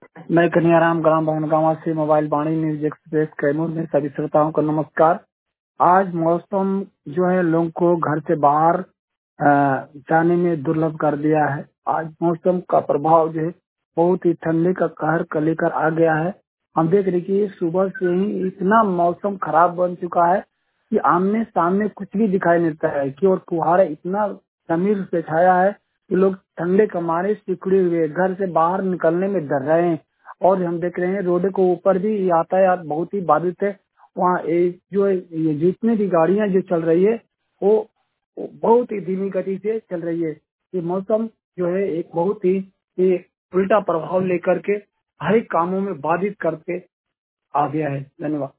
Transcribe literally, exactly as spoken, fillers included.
मैं कन्हैयाराम ग्राम भवनगांव से mobile Vaani news express Kaimur में सभी श्रोताओं को नमस्कार। आज मौसम जो है लोगों को घर से बाहर अ, जाने में दुर्लभ कर दिया है। आज मौसम का प्रभाव जो है बहुत ही ठंडी का कहर क लेकर आ गया है। हम देख रहे कि सुबह से ही इतना मौसम खराब बन चुका है कि आमने सामने कुछ भी दिखाई नहीं देता है कि और फुहारा इतना समीर से छाया है कि लोग ठंडे के मारे सिकुड़े हुए घर से बाहर निकलने में डर रहे हैं। और हम देख रहे हैं रोड के ऊपर भी यातायात बहुत ही बाधित है। वहाँ ए- जो ये जितनी भी गाड़ियां जो चल रही है वो वो बहुत ही धीमी गति से चल रही है। ये मौसम जो है एक बहुत ही ये उल्टा प्रभाव लेकर के हर एक कामों में बाधित करके आ गया है। धन्यवाद।